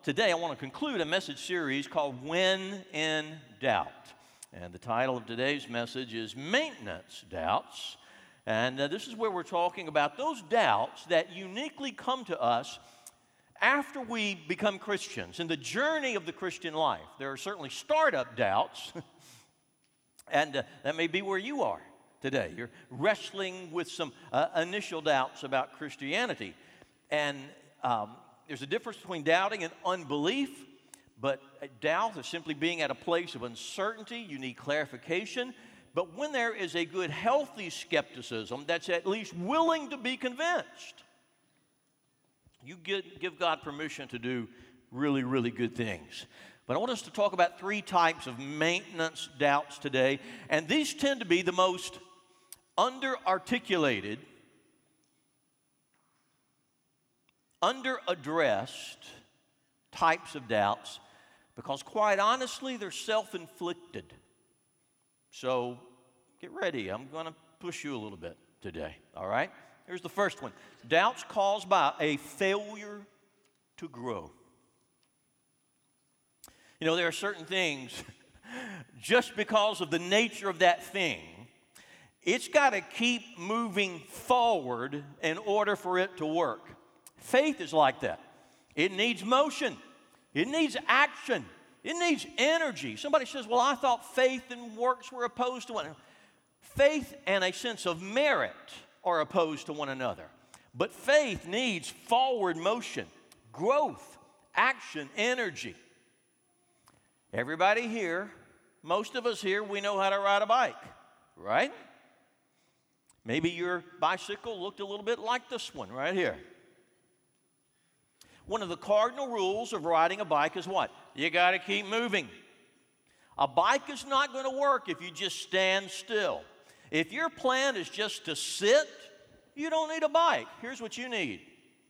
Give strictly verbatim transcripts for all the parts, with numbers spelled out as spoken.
today I want to conclude a message series called When in Doubt. And the title of today's message is Maintenance Doubts. And uh, this is where we're talking about those doubts that uniquely come to us after we become Christians. In the journey of the Christian life, there are certainly startup doubts, and uh, that may be where you are today. You're wrestling with some uh, initial doubts about Christianity. And um, there's a difference between doubting and unbelief, but doubt is simply being at a place of uncertainty. You need clarification. But when there is a good, healthy skepticism that's at least willing to be convinced, you get, give God permission to do really, really good things. But I want us to talk about three types of maintenance doubts today, and these tend to be the most under-articulated, under-addressed types of doubts, because quite honestly, they're self-inflicted. So get ready. I'm going to push you a little bit today, all right? Here's the first one. Doubts caused by a failure to grow. You know, there are certain things, just because of the nature of that thing, it's got to keep moving forward in order for it to work. Faith is like that. It needs motion. It needs action. It needs energy. Somebody says, well, I thought faith and works were opposed to one another. Faith and a sense of merit are opposed to one another. But faith needs forward motion, growth, action, energy. Everybody here, most of us here, we know how to ride a bike, right? Maybe your bicycle looked a little bit like this one right here. One of the cardinal rules of riding a bike is what? You got to keep moving. A bike is not going to work if you just stand still. If your plan is just to sit, you don't need a bike. Here's what you need.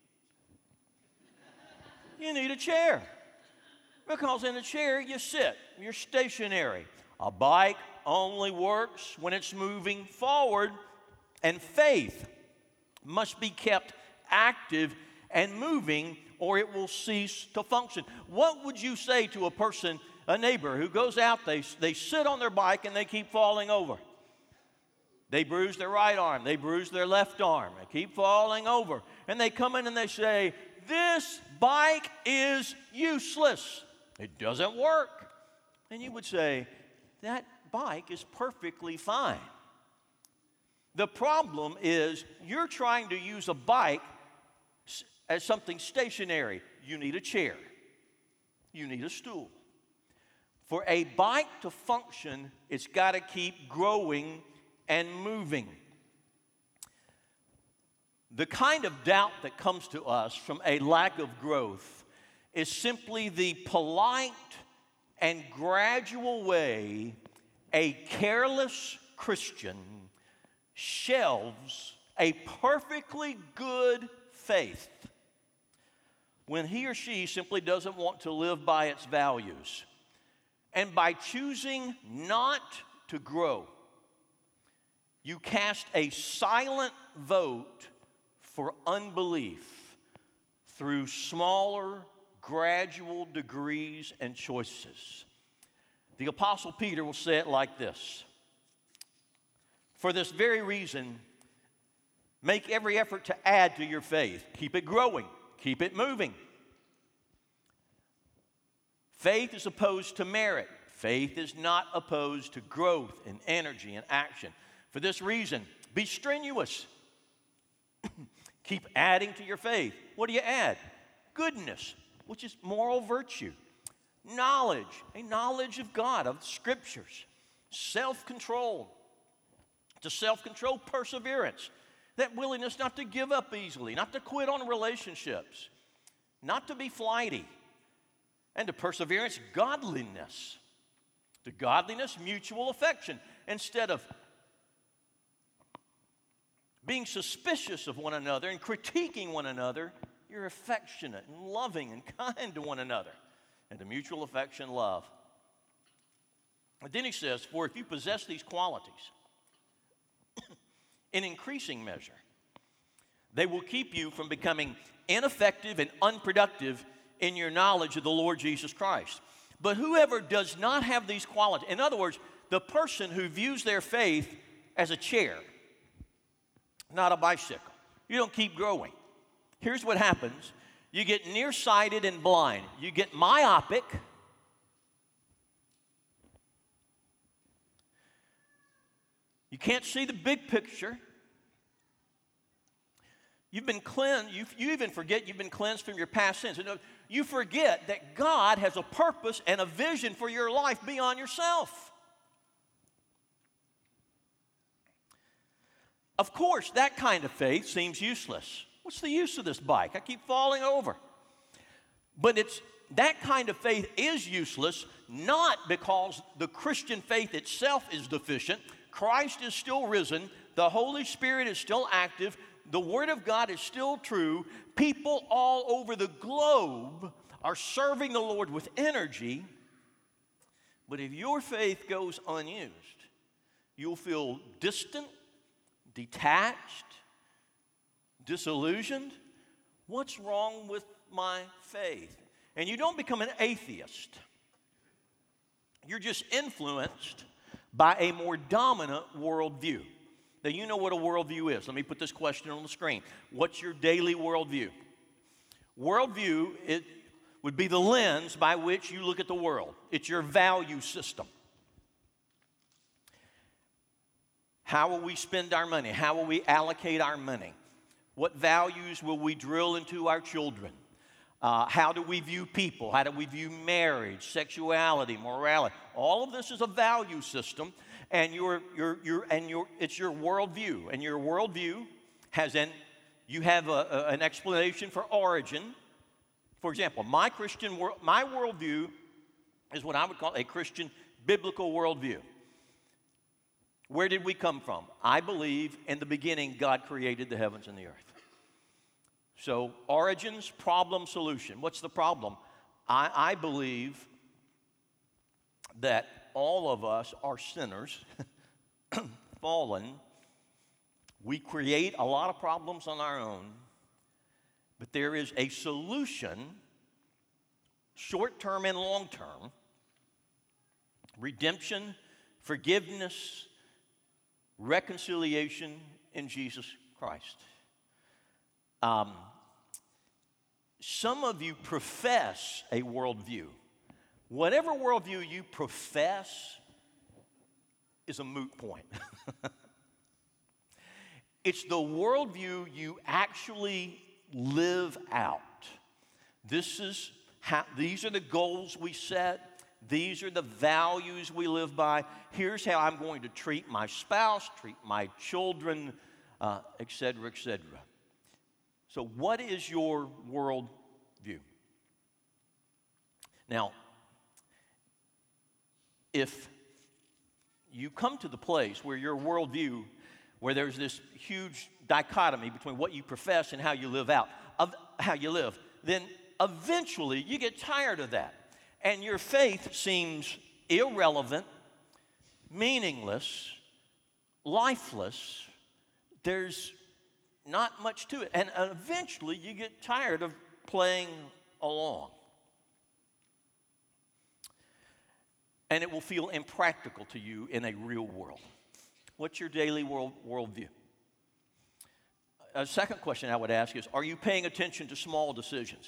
You need a chair. Because in a chair, you sit. You're stationary. A bike only works when it's moving forward, and faith must be kept active and moving, or it will cease to function. What would you say to a person, a neighbor, who goes out, they, they sit on their bike and they keep falling over? They bruise their right arm, they bruise their left arm, they keep falling over. And they come in and they say, this bike is useless. It doesn't work. And you would say, that bike is perfectly fine. The problem is you're trying to use a bike as something stationary. You need a chair. You need a stool. For a bike to function, it's got to keep growing and moving. The kind of doubt that comes to us from a lack of growth is simply the polite and gradual way a careless Christian shelves a perfectly good faith when he or she simply doesn't want to live by its values. And by choosing not to grow, you cast a silent vote for unbelief through smaller, gradual degrees and choices. The Apostle Peter will say it like this: for this very reason, make every effort to add to your faith. Keep it growing. Keep it moving. Faith is opposed to merit. Faith is not opposed to growth and energy and action. For this reason, be strenuous. Keep adding to your faith. What do you add? Goodness, which is moral virtue. Knowledge, a knowledge of God, of the Scriptures. Self-control. To self-control, perseverance. That willingness not to give up easily, not to quit on relationships, not to be flighty. And to perseverance, godliness. To godliness, mutual affection. Instead of being suspicious of one another and critiquing one another, you're affectionate and loving and kind to one another. And to mutual affection, love. And then he says, for if you possess these qualities in increasing measure, they will keep you from becoming ineffective and unproductive in your knowledge of the Lord Jesus Christ. But whoever does not have these qualities, in other words, the person who views their faith as a chair, not a bicycle, you don't keep growing. Here's what happens. You get nearsighted and blind. You get myopic. You can't see the big picture. You've been cleansed. You, you even forget you've been cleansed from your past sins. You forget that God has a purpose and a vision for your life beyond yourself. Of course, that kind of faith seems useless. What's the use of this bike? I keep falling over. But it's that kind of faith is useless, not because the Christian faith itself is deficient. Christ is still risen. The Holy Spirit is still active. The Word of God is still true. People all over the globe are serving the Lord with energy. But if your faith goes unused, you'll feel distant, detached, disillusioned. What's wrong with my faith? And you don't become an atheist. You're just influenced by a more dominant worldview. Now, you know what a worldview is. Let me put this question on the screen. What's your daily worldview? Worldview, it would be the lens by which you look at the world. It's your value system. How will we spend our money? How will we allocate our money? What values will we drill into our children? Uh, how do we view people? How do we view marriage, sexuality, morality? All of this is a value system, and your your your and your it's your worldview. And your worldview has an you have a, a, an explanation for origin. For example, my Christian wor- my worldview is what I would call a Christian biblical worldview. Where did we come from? I believe in the beginning God created the heavens and the earth. So, origins, problem, solution. What's the problem? I, I believe that all of us are sinners, fallen. We create a lot of problems on our own, but there is a solution, short-term and long-term, redemption, forgiveness, reconciliation in Jesus Christ. Um, some of you profess a worldview. Whatever worldview you profess is a moot point. It's the worldview you actually live out. This is how, these are the goals we set. These are the values we live by. Here's how I'm going to treat my spouse, treat my children, uh, et cetera, et cetera. So what is your world view? Now, if you come to the place where your worldview, where there's this huge dichotomy between what you profess and how you live out, of how you live, then eventually you get tired of that. And your faith seems irrelevant, meaningless, lifeless. There's not much to it. And eventually you get tired of playing along. And it will feel impractical to you in a real world. What's your daily world worldview? A second question I would ask is, are you paying attention to small decisions?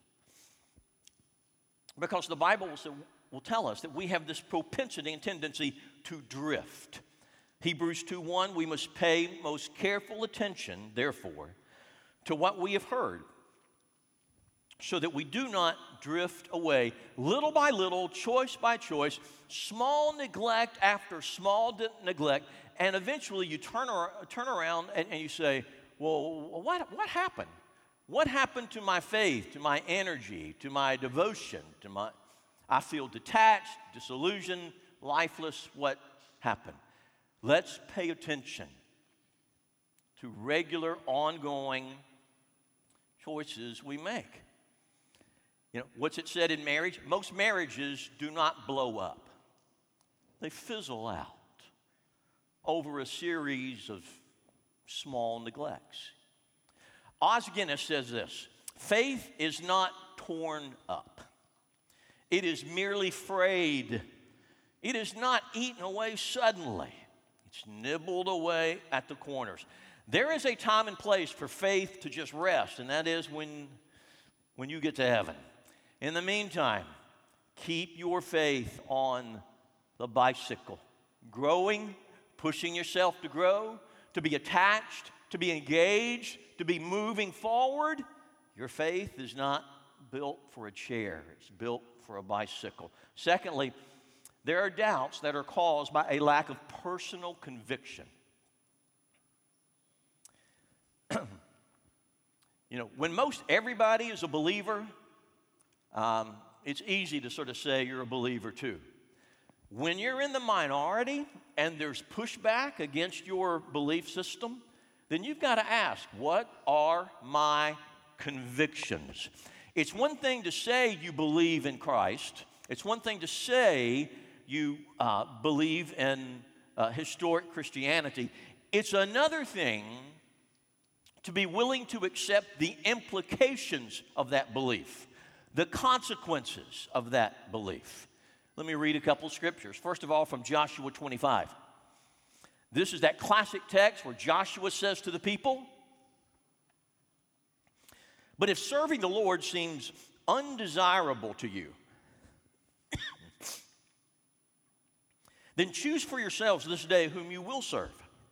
Because the Bible will, will tell us that we have this propensity and tendency to drift. Hebrews two one, we must pay most careful attention, therefore, to what we have heard, so that we do not drift away little by little, choice by choice, small neglect after small de- neglect, and eventually you turn, ar- turn around and, and you say, well, what, what happened? What happened to my faith, to my energy, to my devotion, to my, I feel detached, disillusioned, lifeless. What happened? Let's pay attention to regular, ongoing choices we make. You know, what's it said in marriage? Most marriages do not blow up. They fizzle out over a series of small neglects. Os Guinness says this: faith is not torn up. It is merely frayed. It is not eaten away suddenly. It's nibbled away at the corners. There is a time and place for faith to just rest, and that is when, when you get to heaven. In the meantime, keep your faith on the bicycle, growing, pushing yourself to grow, to be attached, to be engaged, to be moving forward. Your faith is not built for a chair. It's built for a bicycle. Secondly, there are doubts that are caused by a lack of personal conviction. You know, when most everybody is a believer, um, it's easy to sort of say you're a believer too. When you're in the minority and there's pushback against your belief system, then you've got to ask, what are my convictions? It's one thing to say you believe in Christ. It's one thing to say you uh, believe in uh, historic Christianity. It's another thing to be willing to accept the implications of that belief, the consequences of that belief. Let me read a couple scriptures. First of all, from Joshua twenty-five. This is that classic text where Joshua says to the people, "But if serving the Lord seems undesirable to you, then choose for yourselves this day whom you will serve.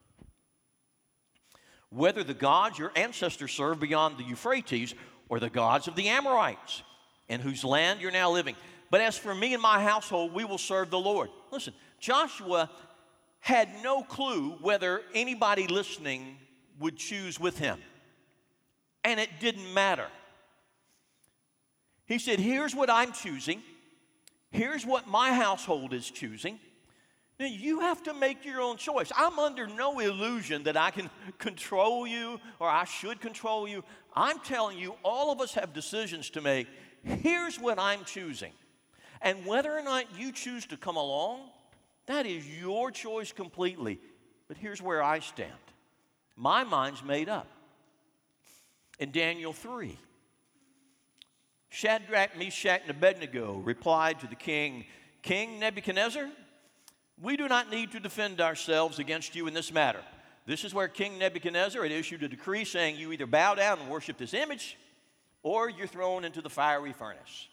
Whether the gods your ancestors served beyond the Euphrates or the gods of the Amorites, in whose land you're now living. But as for me and my household, we will serve the Lord." Listen, Joshua had no clue whether anybody listening would choose with him. And it didn't matter. He said, here's what I'm choosing. Here's what my household is choosing. Now, you have to make your own choice. I'm under no illusion that I can control you or I should control you. I'm telling you, all of us have decisions to make. Here's what I'm choosing. And whether or not you choose to come along, that is your choice completely. But here's where I stand. My mind's made up. In Daniel three, Shadrach, Meshach, and Abednego replied to the king, "King Nebuchadnezzar, we do not need to defend ourselves against you in this matter." This is where King Nebuchadnezzar had issued a decree saying you either bow down and worship this image or you're thrown into the fiery furnace.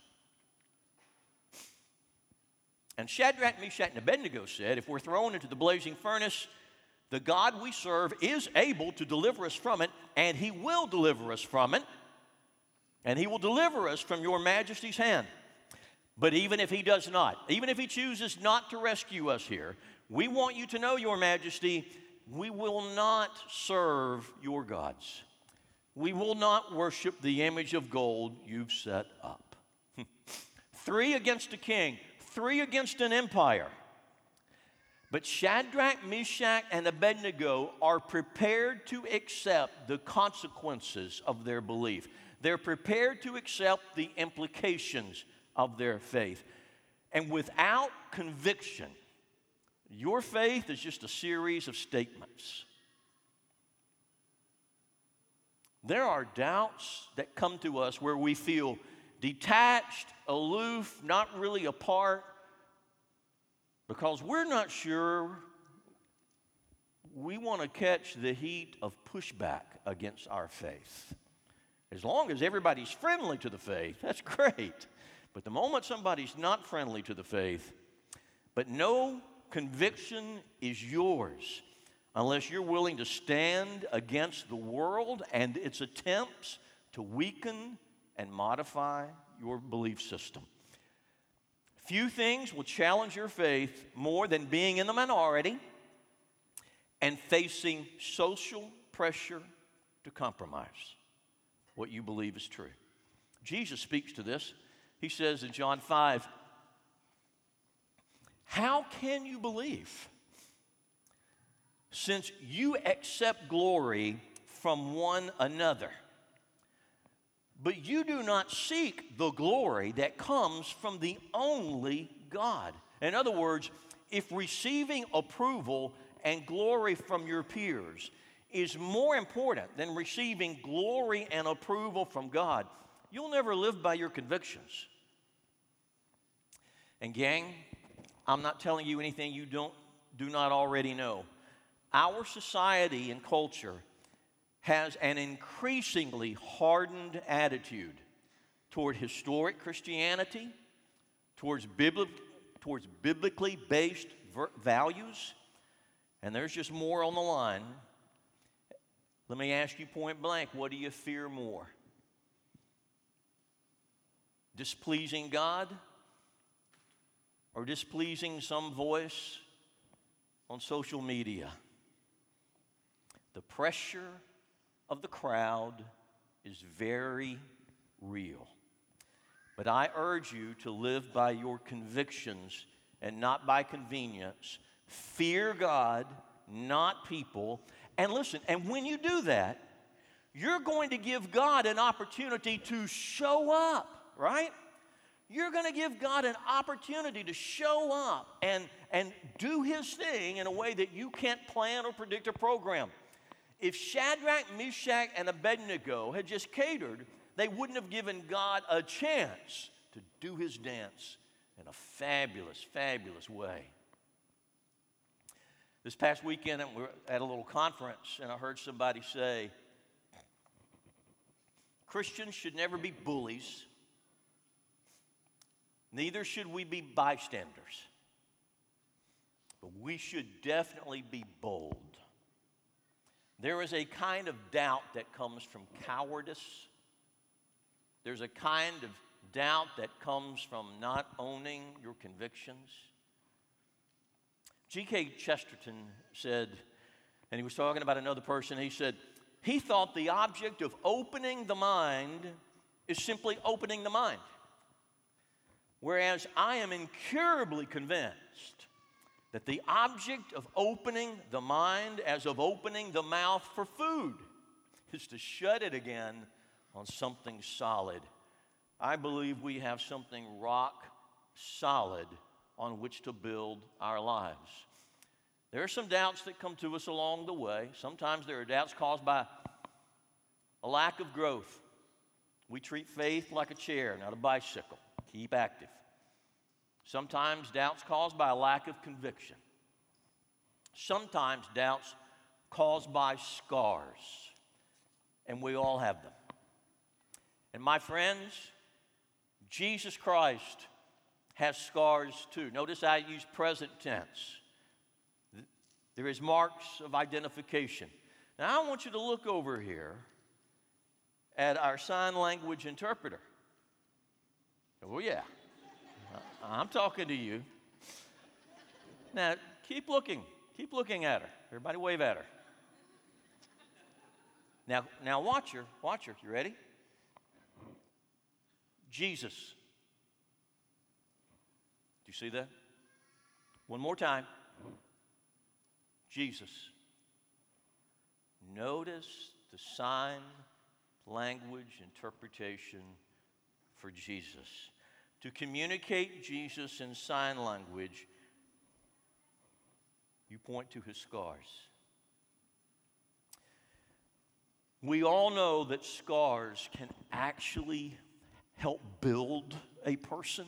And Shadrach, Meshach, and Abednego said, if we're thrown into the blazing furnace, the God we serve is able to deliver us from it, and he will deliver us from it, and he will deliver us from your majesty's hand. But even if he does not, even if he chooses not to rescue us here, we want you to know, your majesty, we will not serve your gods. We will not worship the image of gold you've set up. Three against a king, three against an empire. But Shadrach, Meshach, and Abednego are prepared to accept the consequences of their belief. They're prepared to accept the implications of their faith. And without conviction, your faith is just a series of statements. There are doubts that come to us where we feel detached, aloof, not really a part, because we're not sure we want to catch the heat of pushback against our faith. As long as everybody's friendly to the faith, that's great. But the moment somebody's not friendly to the faith, but no conviction is yours unless you're willing to stand against the world and its attempts to weaken and modify your belief system. Few things will challenge your faith more than being in the minority and facing social pressure to compromise what you believe is true. Jesus speaks to this. He says in John five, "How can you believe since you accept glory from one another, but you do not seek the glory that comes from the only God?" In other words, if receiving approval and glory from your peers is more important than receiving glory and approval from God, you'll never live by your convictions. And gang, I'm not telling you anything you don't do not already know. Our society and culture has an increasingly hardened attitude toward historic Christianity, towards, bibli- towards biblically based ver- values, and there's just more on the line. Let me ask you point blank, what do you fear more? Displeasing God or displeasing some voice on social media? The pressure of the crowd is very real. But I urge you to live by your convictions and not by convenience. Fear God, not people. And listen, and when you do that, you're going to give God an opportunity to show up, right? You're going to give God an opportunity to show up and, and do His thing in a way that you can't plan or predict or program. If Shadrach, Meshach, and Abednego had just catered, they wouldn't have given God a chance to do His dance in a fabulous, fabulous way. This past weekend, we were at a little conference, and I heard somebody say, Christians should never be bullies. Neither should we be bystanders. But we should definitely be bold. There is a kind of doubt that comes from cowardice. There's a kind of doubt that comes from not owning your convictions. G K Chesterton said, and he was talking about another person, he said, he thought the object of opening the mind is simply opening the mind. Whereas I am incurably convinced that the object of opening the mind, as of opening the mouth for food, is to shut it again on something solid. I believe we have something rock solid on which to build our lives. There are some doubts that come to us along the way. Sometimes there are doubts caused by a lack of growth. We treat faith like a chair, not a bicycle. Keep active. Sometimes doubts caused by a lack of conviction. Sometimes doubts caused by scars. And we all have them. And my friends, Jesus Christ has scars too. Notice I use present tense. There is marks of identification. Now I want you to look over here at our sign language interpreter. Oh yeah, I'm talking to you. Now keep looking, keep looking at her. Everybody wave at her. Now, now watch her, watch her. You ready? Jesus. Do you see that? One more time. Jesus. Notice the sign language interpretation for Jesus. To communicate Jesus in sign language, you point to his scars. We all know that scars can actually help build a person.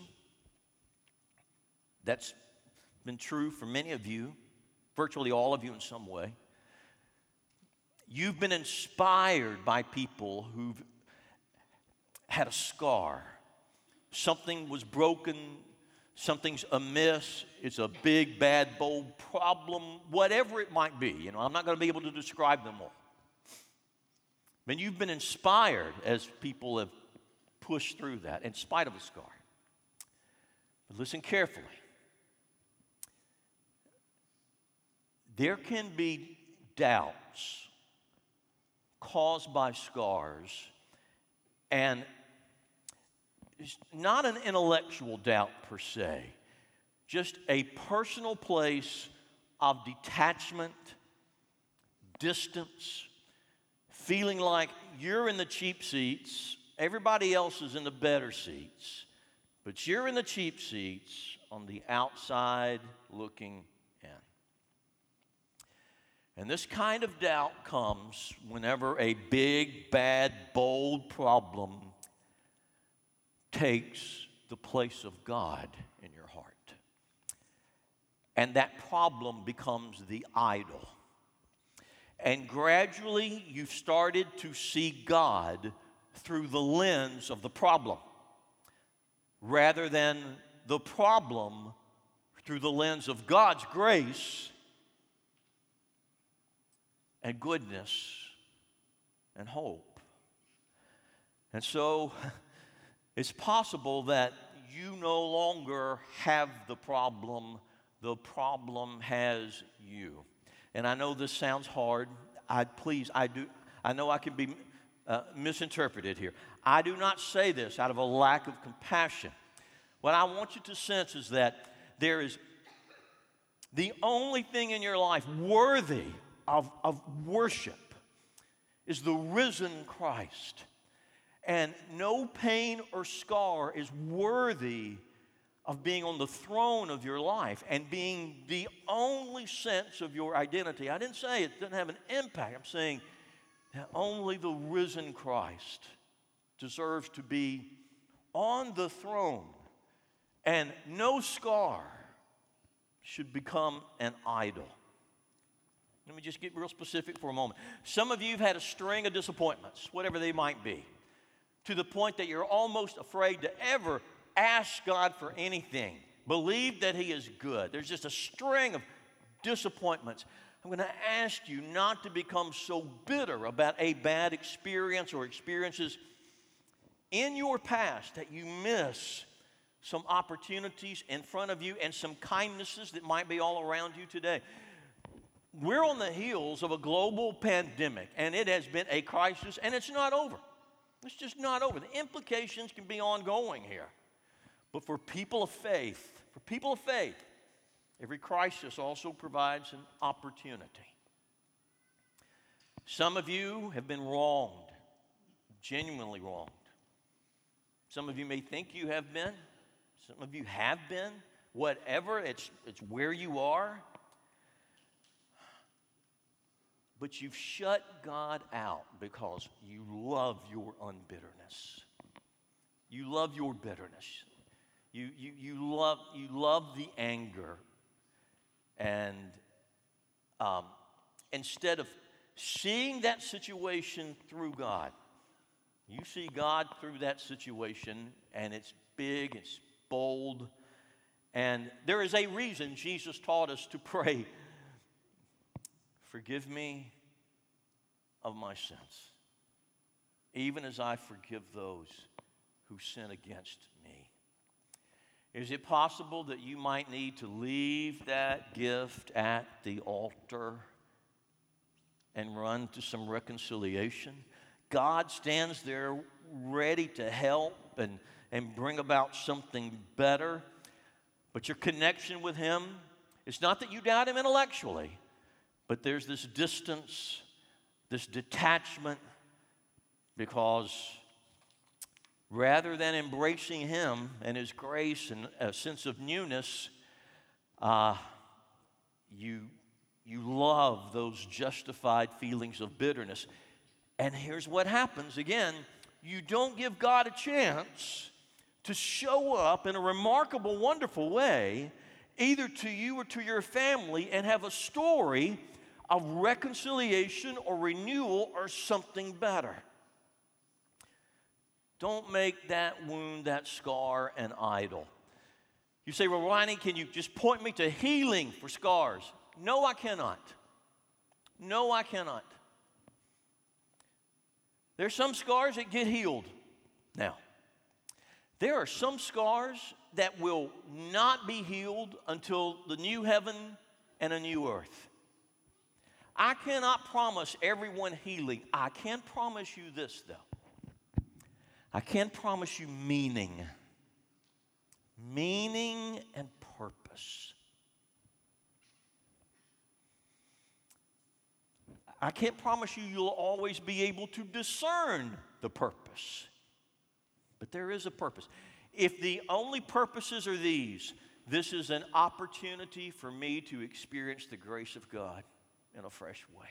That's been true for many of you, virtually all of you in some way. You've been inspired by people who've had a scar. Something was broken, something's amiss, it's a big, bad, bold problem, whatever it might be. You know, I'm not going to be able to describe them all. But you've been inspired as people have pushed through that in spite of a scar. But listen carefully. There can be doubts caused by scars, and it's not an intellectual doubt per se, just a personal place of detachment, distance, feeling like you're in the cheap seats, everybody else is in the better seats, but you're in the cheap seats on the outside looking in. And this kind of doubt comes whenever a big, bad, bold problem takes the place of God in your heart. And that problem becomes the idol. And gradually you've started to see God through the lens of the problem, rather than the problem through the lens of God's grace and goodness and hope. And so it's possible that you no longer have the problem, the problem has you. And I know this sounds hard. I please, I do, I know I can be uh, misinterpreted here. I do not say this out of a lack of compassion. What I want you to sense is that there is the only thing in your life worthy of, of worship is the risen Christ. And no pain or scar is worthy of being on the throne of your life and being the only sense of your identity. I didn't say it doesn't have an impact. I'm saying that only the risen Christ deserves to be on the throne, and no scar should become an idol. Let me just get real specific for a moment. Some of you have had a string of disappointments, whatever they might be, to the point that you're almost afraid to ever ask God for anything. Believe that He is good. There's just a string of disappointments. I'm going to ask you not to become so bitter about a bad experience or experiences in your past that you miss some opportunities in front of you and some kindnesses that might be all around you today. We're on the heels of a global pandemic, and it has been a crisis, and it's not over. It's just not over. The implications can be ongoing here. But for people of faith, for people of faith, every crisis also provides an opportunity. Some of you have been wronged, genuinely wronged. Some of you may think you have been. Some of you have been. Whatever, it's, it's where you are. But you've shut God out because you love your unbitterness. You love your bitterness. You, you, you, love, you love the anger. And um, instead of seeing that situation through God, you see God through that situation, and it's big, it's bold. And there is a reason Jesus taught us to pray, forgive me of my sins, even as I forgive those who sin against me. Is it possible that you might need to leave that gift at the altar and run to some reconciliation? God stands there ready to help and, and bring about something better. But your connection with Him, it's not that you doubt Him intellectually, but there's this distance, this detachment, because rather than embracing Him and His grace and a sense of newness, uh, you, you love those justified feelings of bitterness. And here's what happens. Again, you don't give God a chance to show up in a remarkable, wonderful way, either to you or to your family, and have a story of reconciliation or renewal or something better. Don't make that wound, that scar, an idol. You say, well, Ronnie, can you just point me to healing for scars? No, I cannot. No, I cannot. There's some scars that get healed. Now, there are some scars that will not be healed until the new heaven and a new earth. I cannot promise everyone healing. I can promise you this, though. I can promise you meaning. Meaning and purpose. I can't promise you you'll always be able to discern the purpose. But there is a purpose. If the only purposes are these, this is an opportunity for me to experience the grace of God in a fresh way.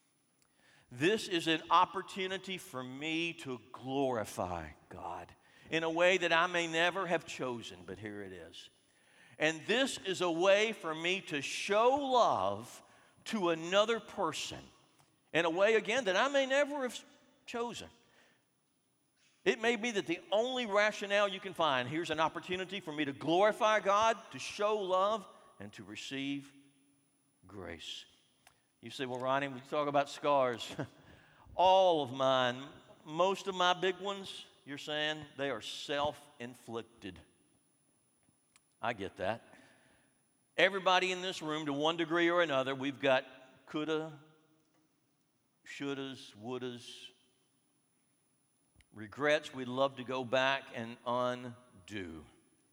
This is an opportunity for me to glorify God in a way that I may never have chosen, but here it is. And this is a way for me to show love to another person in a way, again, that I may never have chosen. It may be that the only rationale you can find, here's an opportunity for me to glorify God, to show love, and to receive grace. You say, well, Ronnie, we talk about scars. All of mine, most of my big ones, you're saying, they are self-inflicted. I get that. Everybody in this room, to one degree or another, we've got coulda, shouldas, wouldas, regrets we'd love to go back and undo.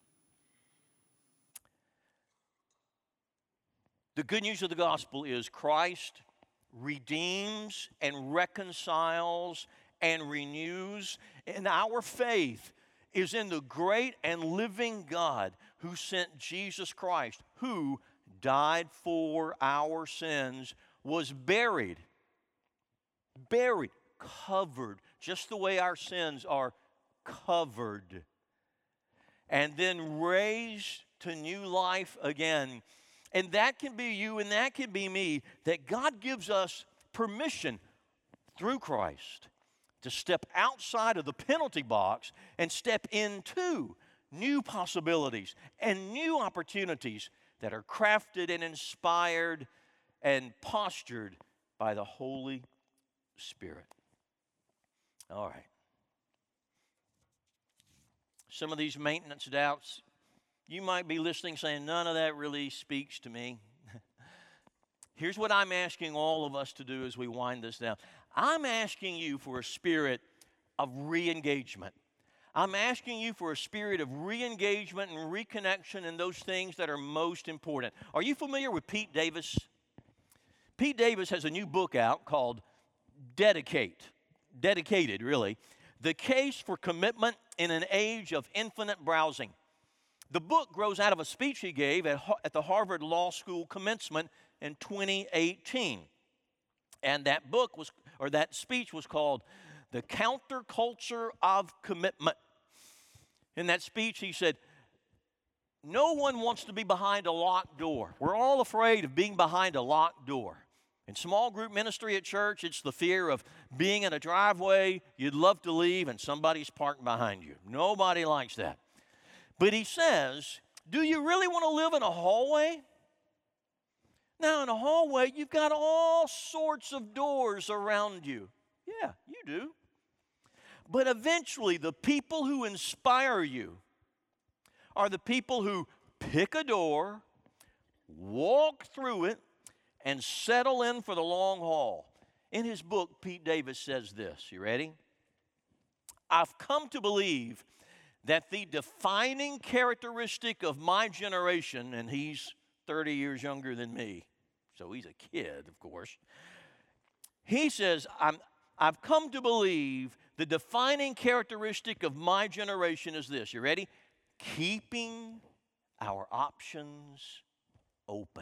The good news of the gospel is Christ redeems and reconciles and renews, and our faith is in the great and living God who sent Jesus Christ, who died for our sins, was buried, buried, covered, just the way our sins are covered, and then raised to new life again. And that can be you and that can be me, that God gives us permission through Christ to step outside of the penalty box and step into new possibilities and new opportunities that are crafted and inspired and postured by the Holy Spirit. All right. Some of these maintenance doubts, you might be listening saying, none of that really speaks to me. Here's what I'm asking all of us to do as we wind this down. I'm asking you for a spirit of re-engagement. I'm asking you for a spirit of re-engagement and reconnection in those things that are most important. Are you familiar with Pete Davis? Pete Davis has a new book out called Dedicate. Dedicated, really. The Case for Commitment in an Age of Infinite Browsing. The book grows out of a speech he gave at, at the Harvard Law School commencement in twenty eighteen. And that book was, or that speech was called The Counterculture of Commitment. In that speech, he said, no one wants to be behind a locked door. We're all afraid of being behind a locked door. In small group ministry at church, it's the fear of being in a driveway you'd love to leave and somebody's parked behind you. Nobody likes that. But he says, do you really want to live in a hallway? Now, in a hallway, you've got all sorts of doors around you. Yeah, you do. But eventually, the people who inspire you are the people who pick a door, walk through it, and settle in for the long haul. In his book, Pete Davis says this. You ready? I've come to believe that the defining characteristic of my generation, and he's thirty years younger than me, so he's a kid, of course. He says, I'm, I've come to believe the defining characteristic of my generation is this. You ready? Keeping our options open.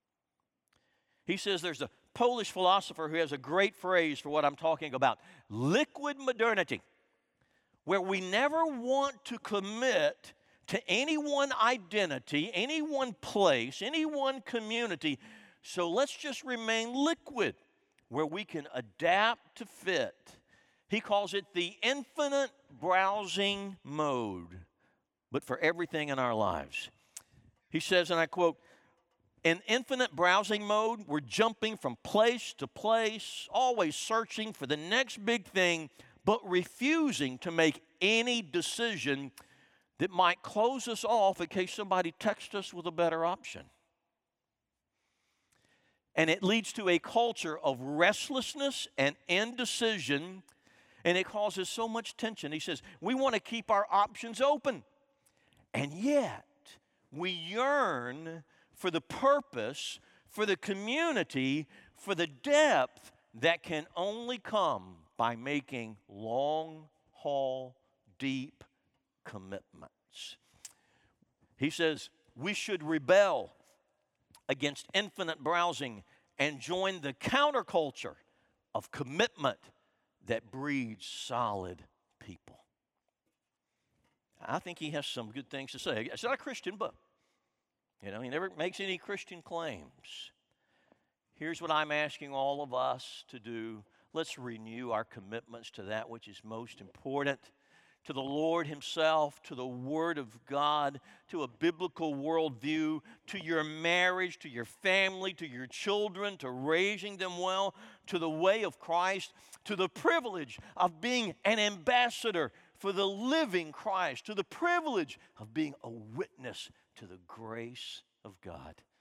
He says there's a Polish philosopher who has a great phrase for what I'm talking about. Liquid modernity, where we never want to commit to any one identity, any one place, any one community. So let's just remain liquid, where we can adapt to fit. He calls it the infinite browsing mode, but for everything in our lives. He says, and I quote, in infinite browsing mode, we're jumping from place to place, always searching for the next big thing, but refusing to make any decision that might close us off in case somebody texts us with a better option. And it leads to a culture of restlessness and indecision, and it causes so much tension. He says, we want to keep our options open, and yet we yearn for the purpose, for the community, for the depth that can only come by making long-haul, deep commitments. He says we should rebel against infinite browsing and join the counterculture of commitment that breeds solid people. I think he has some good things to say. It's not a Christian book. You know, he never makes any Christian claims. Here's what I'm asking all of us to do. Let's renew our commitments to that which is most important, to the Lord himself, to the Word of God, to a biblical worldview, to your marriage, to your family, to your children, to raising them well, to the way of Christ, to the privilege of being an ambassador for the living Christ, to the privilege of being a witness to the grace of God.